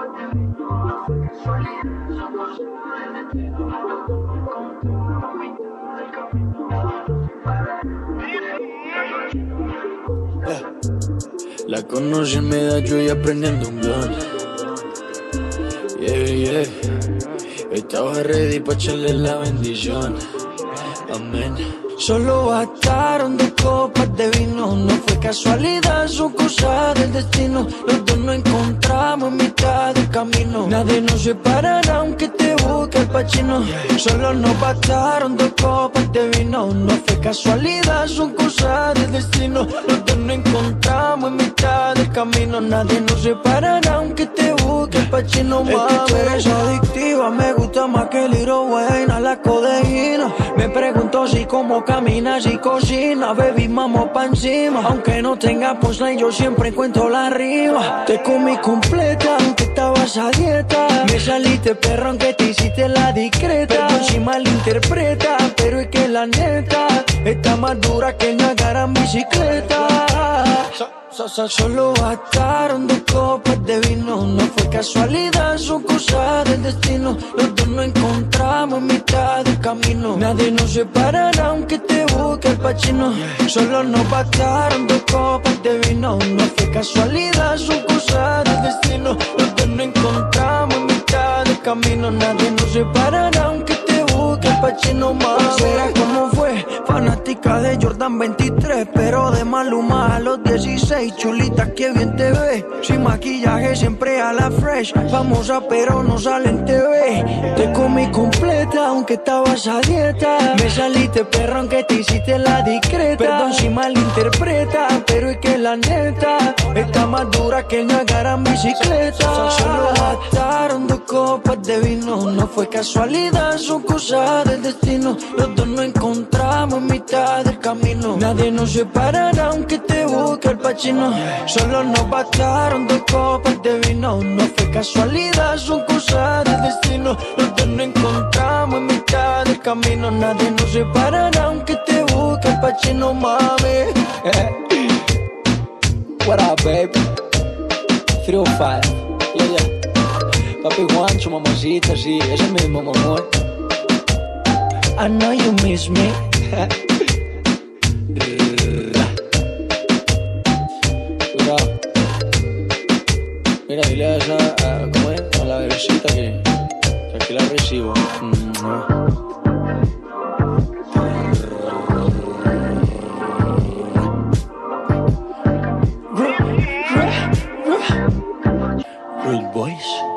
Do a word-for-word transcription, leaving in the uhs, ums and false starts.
La conocí en Medallo y aprendiendo un blon. Yeah, yeah. Estaba ready pa' echarle la bendición. Amén. Solo bastaron dos copas de vino. No fue casualidad, son cosas del destino. Los dos nos encontramos en mitad del camino. Nadie nos separará aunque te busque el pachino. Solo nos bastaron dos copas de vino. No fue casualidad, son cosas del destino. Los dos nos encontramos en mitad del camino. Nadie nos separará aunque te busque el pachino. Es que tú eres adictiva, me gusta más que el Little Wayne a la codeína. Me pregunto si como caminas y cocina, baby, vamos pa' encima. Aunque no tenga punchline, yo siempre encuentro la rima. Te comí completa, aunque estabas a dieta. Me saliste perro, aunque te hiciste la discreta. Perdón si malinterpreta, pero es que la neta está más dura que Niagara en bicicleta. So, so, solo bastaron dos copas de vino. No fue casualidad, son cosas del destino. Los dos nos encontramos en mitad del camino. Nadie nos separará aunque te busque el pachino. Solo nos bastaron dos copas de vino. No fue casualidad, son cosas del destino. Los dos nos encontramos en mitad del camino. Nadie nos separará aunque te busque el pachino, mami. Será como fue, fanática de Jordan veintitrés, pero de Maluma a los dieciséis. Chulita, que bien te ve, sin maquillaje siempre a la fresh. Famosa pero no sale en T V. Te comí completa aunque estabas a dieta. Me saliste perro aunque te hiciste la discreta. Perdón si malinterpreta, pero es que la neta está más dura que Niagara en bicicleta. Solo bastaron dos copas de vino. No fue casualidad, son cosas del destino. Los dos nos encontramos en mitad del camino. Nadie nos separará aunque te busque el pachino. Solo nos bastaron dos copas de vino. No fue casualidad, son cosas del destino. Los dos nos encontramos en mitad del camino. Nadie nos separará aunque te busque el pachino, mami. What up, baby? three oh five, yeah, yeah. Papi Juancho, mamacita, sí, ese mismo, mi amor. I know you miss me. Mira, dile a esa, a, ¿cómo es? A la bebecita que, que aquí la recibo. Rude Boys.